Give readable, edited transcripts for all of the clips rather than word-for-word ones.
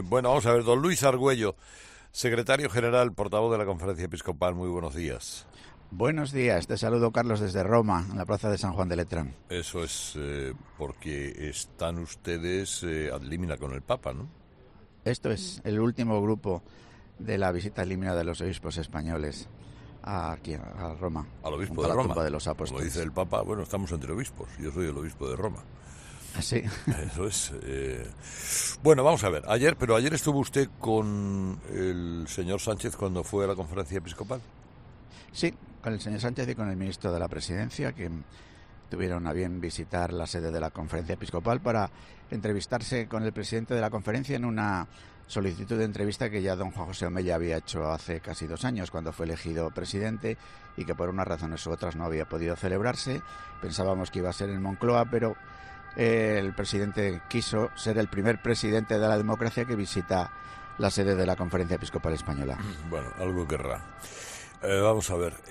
Bueno, vamos a ver, don Luis Argüello, secretario general, portavoz de la Conferencia Episcopal, muy buenos días. Buenos días, te saludo Carlos desde Roma, en la plaza de San Juan de Letrán. Eso es porque están ustedes ad limina con el Papa, ¿no? Esto es el último grupo de la visita ad limina de los obispos españoles aquí a Roma. Al obispo a de la Roma. tumba de los apóstoles. Como dice el Papa, bueno, estamos entre obispos, yo soy el obispo de Roma. Sí. Eso es. Bueno, vamos a ver. Ayer estuvo usted con el señor Sánchez cuando fue a la Conferencia Episcopal. Sí, con el señor Sánchez y con el ministro de la Presidencia, que tuvieron a bien visitar la sede de la Conferencia Episcopal para entrevistarse con el presidente de la conferencia en una solicitud de entrevista que ya don Juan José Omella había hecho hace casi 2 años, cuando fue elegido presidente, y que por unas razones u otras no había podido celebrarse. Pensábamos que iba a ser en Moncloa, pero el presidente quiso ser el primer presidente de la democracia que visita la sede de la Conferencia Episcopal Española. Bueno, algo querrá. Vamos a ver.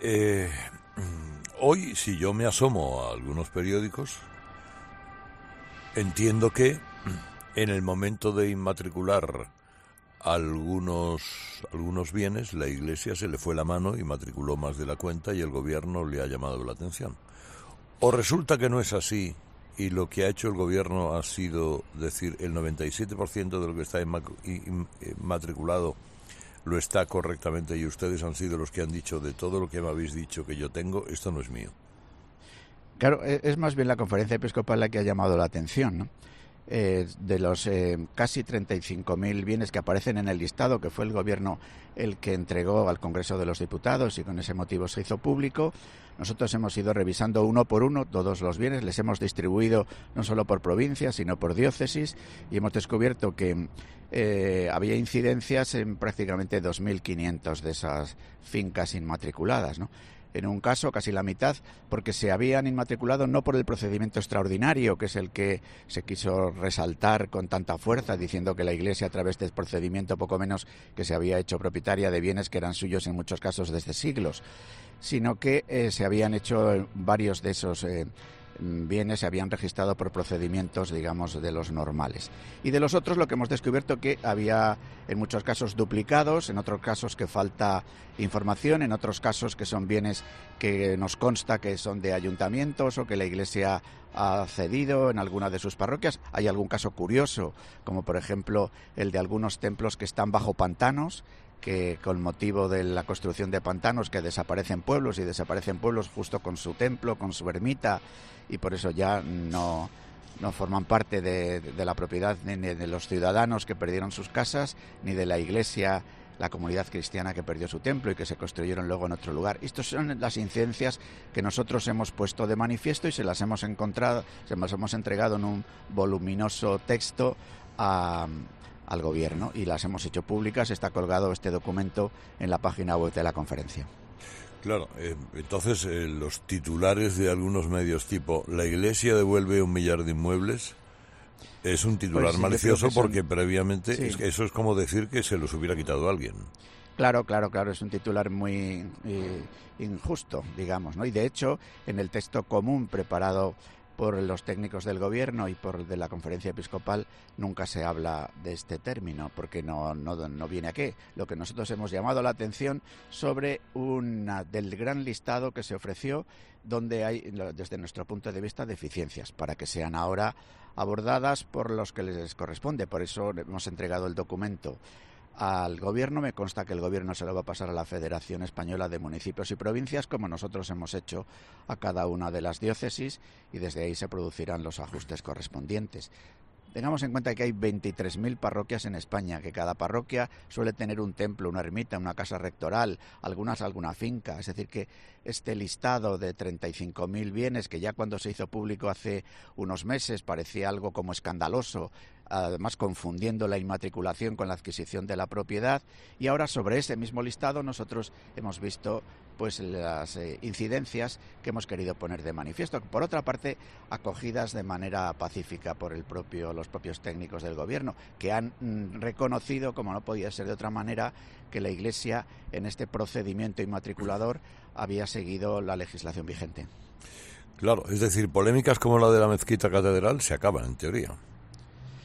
Hoy, si yo me asomo a algunos periódicos, entiendo que en el momento de inmatricular algunos bienes, la Iglesia se le fue la mano y matriculó más de la cuenta y el gobierno le ha llamado la atención. O resulta que no es así y lo que ha hecho el gobierno ha sido decir el 97% de lo que está inmatriculado lo está correctamente y ustedes han sido los que han dicho de todo lo que me habéis dicho que yo tengo, esto no es mío. Claro, es más bien la Conferencia Episcopal la que ha llamado la atención, ¿no? De los casi 35.000 bienes que aparecen en el listado, que fue el gobierno el que entregó al Congreso de los Diputados y con ese motivo se hizo público, nosotros hemos ido revisando uno por uno todos los bienes, les hemos distribuido no solo por provincias, sino por diócesis, y hemos descubierto que había incidencias en prácticamente 2.500 de esas fincas inmatriculadas, ¿no? En un caso, casi la mitad, porque se habían inmatriculado no por el procedimiento extraordinario, que es el que se quiso resaltar con tanta fuerza, diciendo que la Iglesia, a través del procedimiento poco menos que se había hecho propietaria de bienes que eran suyos en muchos casos desde siglos, sino que se habían hecho varios de esos bienes se habían registrado por procedimientos, digamos, de los normales. Y de los otros lo que hemos descubierto que había en muchos casos duplicados, en otros casos que falta información, en otros casos que son bienes que nos consta que son de ayuntamientos o que la Iglesia ha cedido en alguna de sus parroquias. Hay algún caso curioso, como por ejemplo el de algunos templos que están bajo pantanos, que con motivo de la construcción de pantanos que desaparecen pueblos y desaparecen pueblos justo con su templo, con su ermita, y por eso ya no forman parte de la propiedad ni de los ciudadanos que perdieron sus casas, ni de la Iglesia, la comunidad cristiana que perdió su templo y que se construyeron luego en otro lugar. Estas son las incidencias que nosotros hemos puesto de manifiesto y se las hemos entregado en un voluminoso texto al gobierno y las hemos hecho públicas. Está colgado este documento en la página web de la conferencia. Claro, entonces los titulares de algunos medios tipo «La Iglesia devuelve 1 millar de inmuebles» es un titular pues sí, malicioso porque previamente sí. eso es como decir que se los hubiera quitado alguien. Claro, es un titular muy injusto, digamos, ¿no? Y de hecho, en el texto común preparado por los técnicos del gobierno y por de la Conferencia Episcopal nunca se habla de este término porque no viene a qué. Lo que nosotros hemos llamado la atención sobre del gran listado que se ofreció, donde hay, desde nuestro punto de vista, deficiencias para que sean ahora abordadas por los que les corresponde. Por eso hemos entregado el documento al gobierno. Me consta que el gobierno se lo va a pasar a la Federación Española de Municipios y Provincias, como nosotros hemos hecho a cada una de las diócesis, y desde ahí se producirán los ajustes correspondientes. Tengamos en cuenta que hay 23.000 parroquias en España, que cada parroquia suele tener un templo, una ermita, una casa rectoral, alguna finca. Es decir, que este listado de 35.000 bienes, que ya cuando se hizo público hace unos meses parecía algo como escandaloso, además confundiendo la inmatriculación con la adquisición de la propiedad, y ahora sobre ese mismo listado nosotros hemos visto pues las incidencias que hemos querido poner de manifiesto, por otra parte acogidas de manera pacífica por los propios técnicos del gobierno, que han reconocido, como no podía ser de otra manera, que la Iglesia en este procedimiento inmatriculador había seguido la legislación vigente. Claro, es decir, polémicas como la de la mezquita catedral se acaban en teoría.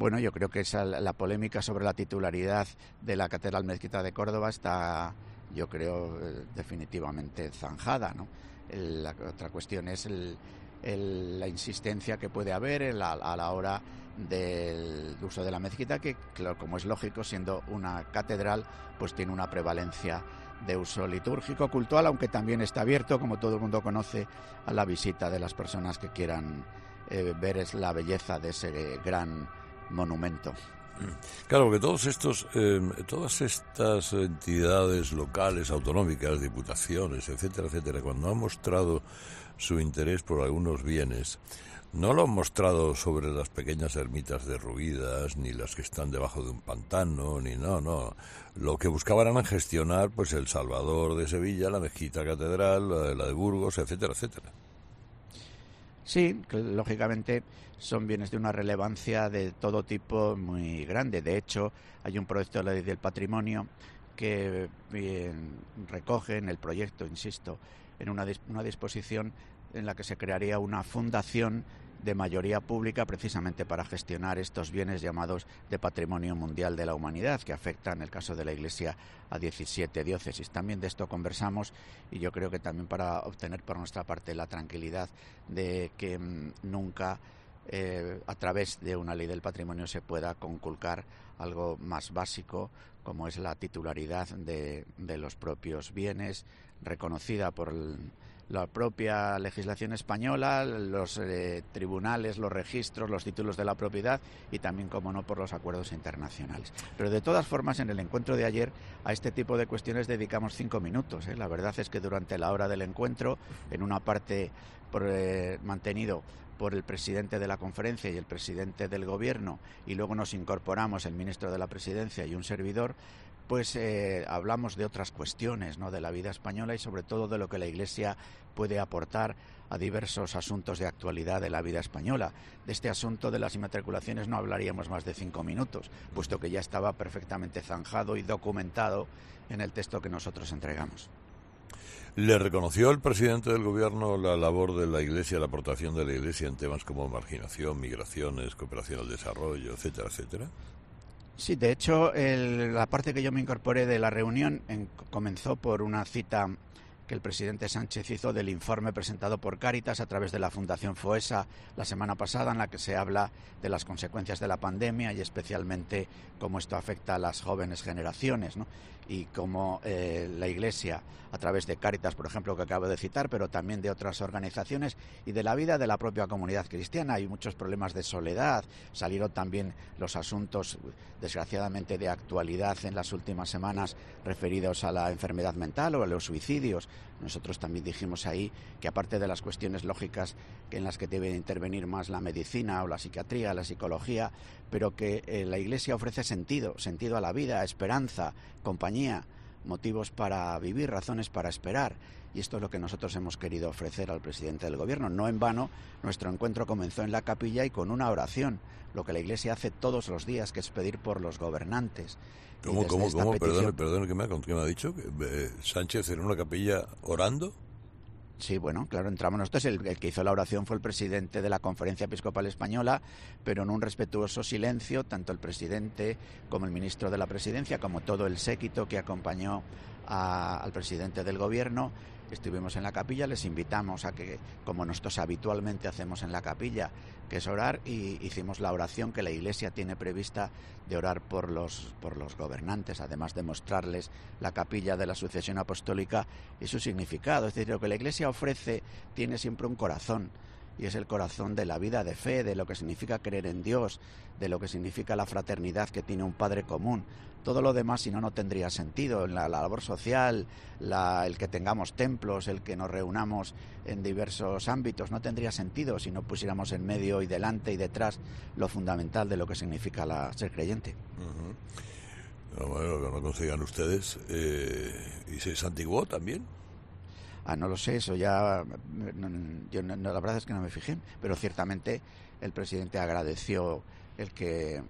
Bueno, yo creo que la polémica sobre la titularidad de la Catedral Mezquita de Córdoba está, yo creo, definitivamente zanjada, ¿no? La otra cuestión es la insistencia que puede haber a la hora del uso de la mezquita, que, claro, como es lógico, siendo una catedral, pues tiene una prevalencia de uso litúrgico, cultural, aunque también está abierto, como todo el mundo conoce, a la visita de las personas que quieran ver la belleza de ese gran monumento. Claro, porque todas estas entidades locales, autonómicas, diputaciones, etcétera, etcétera, cuando han mostrado su interés por algunos bienes, no lo han mostrado sobre las pequeñas ermitas derruidas, ni las que están debajo de un pantano, ni no. Lo que buscaban era gestionar, pues, el Salvador de Sevilla, la Mezquita Catedral, la de Burgos, etcétera, etcétera. Sí, lógicamente son bienes de una relevancia de todo tipo muy grande. De hecho, hay un proyecto de ley del patrimonio que recoge en el proyecto, insisto, en una disposición en la que se crearía una fundación de mayoría pública precisamente para gestionar estos bienes llamados de Patrimonio Mundial de la Humanidad, que afectan, en el caso de la Iglesia, a 17 diócesis. También de esto conversamos, y yo creo que también para obtener por nuestra parte la tranquilidad de que nunca a través de una ley del patrimonio se pueda conculcar algo más básico, como es la titularidad de los propios bienes, reconocida por la propia legislación española, los tribunales, los registros, los títulos de la propiedad y también, como no, por los acuerdos internacionales. Pero de todas formas, en el encuentro de ayer a este tipo de cuestiones dedicamos 5 minutos. La verdad es que durante la hora del encuentro, en una parte mantenido por el presidente de la conferencia y el presidente del gobierno, y luego nos incorporamos el ministro de la presidencia y un servidor, pues hablamos de otras cuestiones, ¿no?, de la vida española y sobre todo de lo que la Iglesia puede aportar a diversos asuntos de actualidad de la vida española. De este asunto de las inmatriculaciones no hablaríamos más de 5 minutos, puesto que ya estaba perfectamente zanjado y documentado en el texto que nosotros entregamos. ¿Le reconoció el presidente del gobierno la labor de la Iglesia, la aportación de la Iglesia en temas como marginación, migraciones, cooperación al desarrollo, etcétera, etcétera? Sí, de hecho, la parte que yo me incorporé de la reunión comenzó por una cita que el presidente Sánchez hizo del informe presentado por Cáritas a través de la Fundación FOESA la semana pasada, en la que se habla de las consecuencias de la pandemia y especialmente cómo esto afecta a las jóvenes generaciones, ¿no? Y cómo la Iglesia, a través de Cáritas, por ejemplo, que acabo de citar, pero también de otras organizaciones y de la vida de la propia comunidad cristiana. Hay muchos problemas de soledad, salieron también los asuntos, desgraciadamente, de actualidad en las últimas semanas referidos a la enfermedad mental o a los suicidios. Nosotros también dijimos ahí que, aparte de las cuestiones lógicas en las que debe intervenir más la medicina o la psiquiatría, la psicología, pero que la Iglesia ofrece sentido a la vida, esperanza, compañía, motivos para vivir, razones para esperar. Y esto es lo que nosotros hemos querido ofrecer al presidente del gobierno. No en vano, nuestro encuentro comenzó en la capilla y con una oración, lo que la Iglesia hace todos los días, que es pedir por los gobernantes. ¿Cómo? Perdone, ¿qué me ha dicho? ¿Sánchez en una capilla orando? Sí, bueno, claro, entramos nosotros. El que hizo la oración fue el presidente de la Conferencia Episcopal Española, pero en un respetuoso silencio, tanto el presidente como el ministro de la Presidencia, como todo el séquito que acompañó al presidente del gobierno. Estuvimos en la capilla, les invitamos a que, como nosotros habitualmente hacemos en la capilla, que es orar, y hicimos la oración que la Iglesia tiene prevista de orar por los gobernantes, además de mostrarles la capilla de la sucesión apostólica y su significado. Es decir, lo que la Iglesia ofrece tiene siempre un corazón, y es el corazón de la vida de fe, de lo que significa creer en Dios, de lo que significa la fraternidad que tiene un Padre común. Todo lo demás, si no, no tendría sentido. La labor social, el que tengamos templos, el que nos reunamos en diversos ámbitos, no tendría sentido si no pusiéramos en medio y delante y detrás lo fundamental de lo que significa ser creyente. Uh-huh. Bueno, lo que no consigan ustedes. ¿Y se santiguó también? No lo sé, eso ya... la verdad es que no me fijé, pero ciertamente el presidente agradeció el que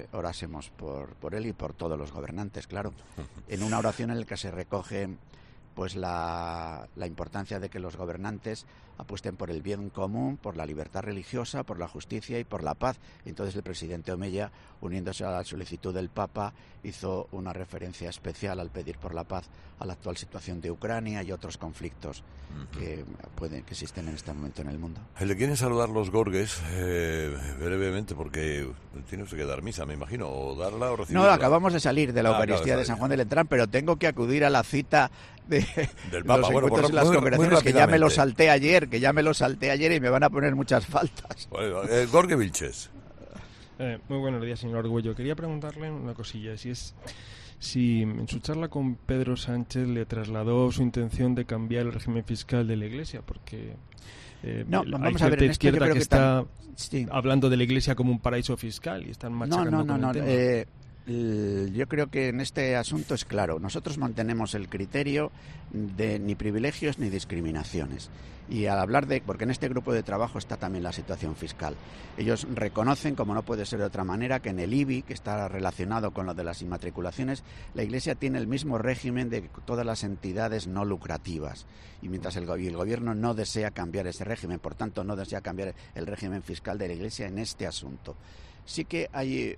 orásemos por él y por todos los gobernantes, claro, en una oración en la que se recoge pues la importancia de que los gobernantes apuesten por el bien común, por la libertad religiosa, por la justicia y por la paz. Entonces el presidente Omeya, uniéndose a la solicitud del Papa, hizo una referencia especial al pedir por la paz a la actual situación de Ucrania y otros conflictos que existen en este momento en el mundo. Le quieren saludar los gorges brevemente, porque tiene usted que dar misa, me imagino, o darla o recibirla. No, acabamos de salir de la Eucaristía de San Juan de Letrán, pero tengo que acudir a la cita del Papa. Los encuentros y las congregaciones, que ya me lo salté ayer, y me van a poner muchas faltas. Bueno, Gorge Vilches. Muy buenos días, señor Argüello. Quería preguntarle una cosilla, si en su charla con Pedro Sánchez le trasladó su intención de cambiar el régimen fiscal de la Iglesia, porque vamos a ver, en esto yo creo que está hablando de la Iglesia como un paraíso fiscal y están machacando con el tema. Yo creo que en este asunto es claro. Nosotros mantenemos el criterio de ni privilegios ni discriminaciones. Y al hablar porque en este grupo de trabajo está también la situación fiscal. Ellos reconocen, como no puede ser de otra manera, que en el IBI, que está relacionado con lo de las inmatriculaciones, la Iglesia tiene el mismo régimen de todas las entidades no lucrativas. Y mientras el gobierno no desea cambiar ese régimen, por tanto no desea cambiar el régimen fiscal de la Iglesia en este asunto. Sí que hay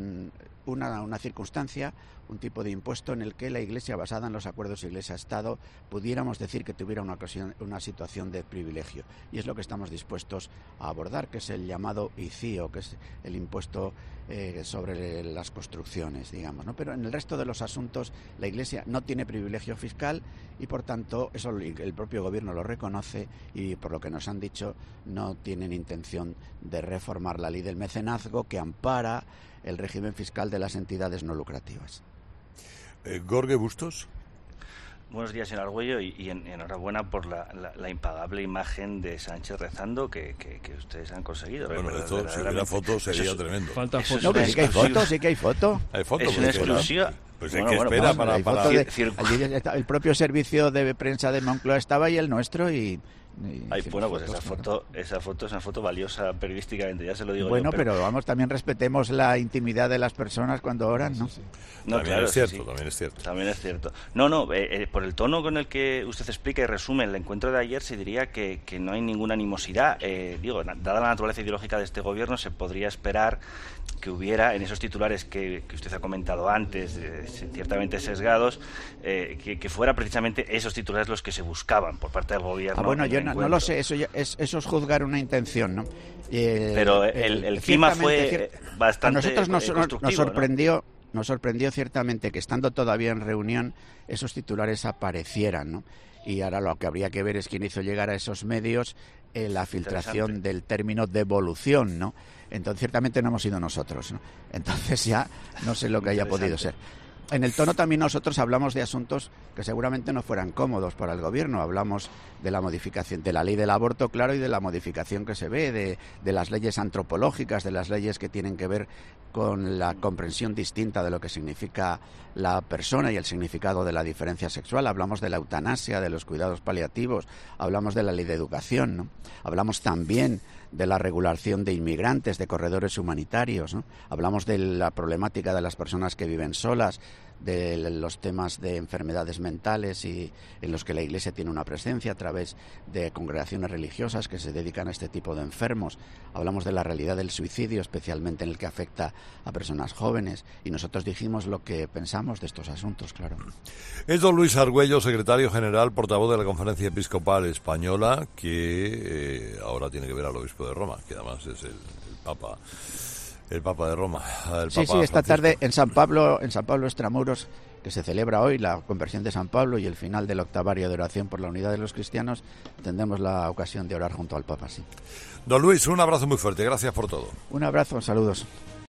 una circunstancia, un tipo de impuesto en el que la Iglesia, basada en los acuerdos Iglesia-Estado, pudiéramos decir que tuviera una situación de privilegio. Y es lo que estamos dispuestos a abordar, que es el llamado ICIO, que es el impuesto sobre las construcciones, digamos, ¿no? Pero en el resto de los asuntos la Iglesia no tiene privilegio fiscal y, por tanto, eso el propio gobierno lo reconoce y, por lo que nos han dicho, no tienen intención de reformar la ley del mecenazgo que ampara el régimen fiscal de las entidades no lucrativas. Gorge Bustos. Buenos días, señor Argüello, y enhorabuena por la impagable imagen de Sánchez rezando que ustedes han conseguido. Bueno, esto, si hubiera fotos sería tremendo. Falta fotos. No, pero sí que hay fotos, sí que hay foto. Hay fotos. Es una exclusiva. Pues hay que esperar para... Allí el propio servicio de prensa de Moncloa estaba y el nuestro y bueno, pues esa foto es una foto valiosa periodísticamente, ya se lo digo. Bueno, pero vamos, también respetemos la intimidad de las personas cuando oran, ¿no? Sí. No, también claro, es cierto, sí. También es cierto. No, por el tono con el que usted explica y resume el encuentro de ayer, se diría que no hay ninguna animosidad. Dada la naturaleza ideológica de este gobierno, se podría esperar que hubiera en esos titulares que usted ha comentado antes, ciertamente sesgados, que fuera precisamente esos titulares los que se buscaban por parte del gobierno. Bueno, yo no lo sé, eso es juzgar una intención, ¿no? Pero el clima fue bastante a nosotros nos sorprendió, ¿no? Nos sorprendió ciertamente que, estando todavía en reunión, esos titulares aparecieran, ¿no? Y ahora lo que habría que ver es quién hizo llegar a esos medios la filtración del término devolución, ¿no? Entonces, ciertamente no hemos sido nosotros, ¿no? Entonces ya no sé lo que haya podido ser. En el tono también nosotros hablamos de asuntos que seguramente no fueran cómodos para el gobierno. Hablamos de la modificación de la ley del aborto, claro, y de la modificación que se ve de las leyes antropológicas, de las leyes que tienen que ver con la comprensión distinta de lo que significa la persona y el significado de la diferencia sexual. Hablamos de la eutanasia, de los cuidados paliativos, hablamos de la ley de educación, ¿no? Hablamos también de la regulación de inmigrantes, de corredores humanitarios, ¿no? Hablamos de la problemática de las personas que viven solas, de los temas de enfermedades mentales y en los que la Iglesia tiene una presencia a través de congregaciones religiosas que se dedican a este tipo de enfermos. Hablamos de la realidad del suicidio, especialmente en el que afecta a personas jóvenes, y nosotros dijimos lo que pensamos de estos asuntos, claro. Es don Luis Argüello, secretario general, portavoz de la Conferencia Episcopal Española, que ahora tiene que ver al obispo de Roma, que además es el Papa. El Papa de Roma. Sí, esta tarde en San Pablo Extramuros, que se celebra hoy la conversión de San Pablo y el final del octavario de oración por la unidad de los cristianos, tendremos la ocasión de orar junto al Papa, sí. Don Luis, un abrazo muy fuerte, gracias por todo. Un abrazo, saludos.